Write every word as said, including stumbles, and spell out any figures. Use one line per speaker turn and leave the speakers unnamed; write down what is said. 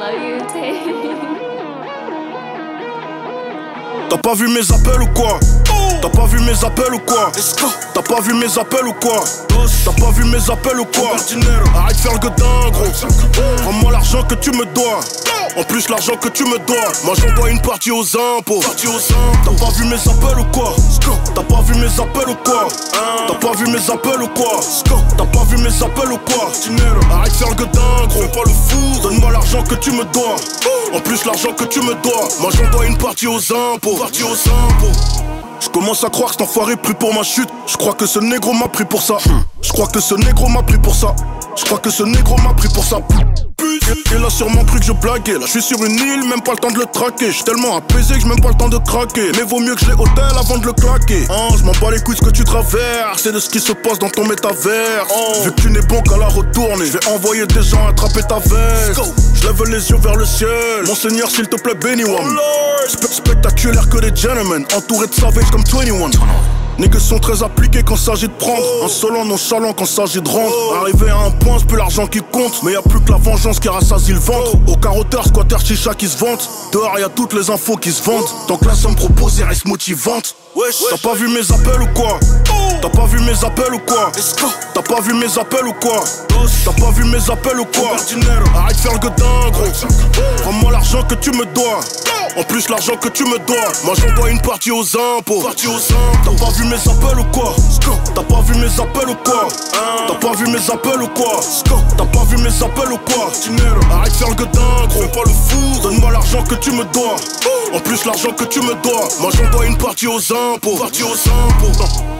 love you, Tay.
T'as pas vu mes appels ou quoi? T'as pas vu mes appels ou quoi? T'as pas vu mes appels ou quoi? T'as pas vu mes appels ou quoi? Arrête de faire le godin, gros. Rends-moi l'argent que tu me dois. En plus l'argent que tu me dois. Moi j'envoie une partie aux impôts. T'as pas vu mes appels ou quoi? T'as pas vu mes appels ou quoi? T'as pas vu mes appels ou quoi? T'as pas vu mes appels ou quoi? Arrête de faire le godin, gros. Pas le fou. Donne-moi l'argent que tu me dois. En plus l'argent que tu me dois. Moi j'envoie une partie aux impôts. Partie aux impôts. Je commence à croire que cet enfoiré pris pour ma chute. Je crois que ce négro m'a pris pour ça. Je crois que ce négro m'a pris pour ça. Je crois que ce négro m'a pris pour ça. Il a sûrement cru que je blaguais. Là je suis sur une île, même pas le temps de le traquer. J'suis tellement apaisé que j'ai même pas le temps de craquer. Mais vaut mieux que je l'ai hôtel avant de le claquer. Oh, je m'en bats les couilles ce que tu traverses. C'est de ce qui se passe dans ton métavers. Oh. Vu que tu n'es bon qu'à la retourner, je vais envoyer des gens attraper ta veste. Je lève les yeux vers le ciel. Monseigneur s'il te plaît bénis-moi. Spe- Spectaculaire que des gentlemen, entourés de savages comme vingt et un. Niggas sont très appliqués quand s'agit de prendre. Insolent, nonchalant quand s'agit de rendre. Arrivé à un point, c'est plus l'argent qui compte. Mais y'a plus que la vengeance qui rassasie le ventre. Au carotteur, squatter, chicha qui se vante. Dehors y'a toutes les infos qui se vendent. Tant que la somme proposée reste motivante. T'as pas vu mes appels ou quoi? T'as pas vu mes appels ou quoi? T'as pas vu mes appels ou quoi? T'as pas vu mes appels ou quoi? Arrête de faire le godin, gros. Rends-moi l'argent que tu me dois. En plus l'argent que tu me dois. Moi j'envoie une partie aux impôts. T'as pas vu mes appels ou quoi? T'as pas vu mes appels ou quoi? T'as pas vu mes appels ou quoi? T'as pas vu mes appels ou quoi? Arrête de faire le godin, gros. Pas le fou. Donne-moi l'argent que tu me dois. En plus l'argent que tu me dois. Moi j'envoie une partie aux impôts. Partie aux impôts.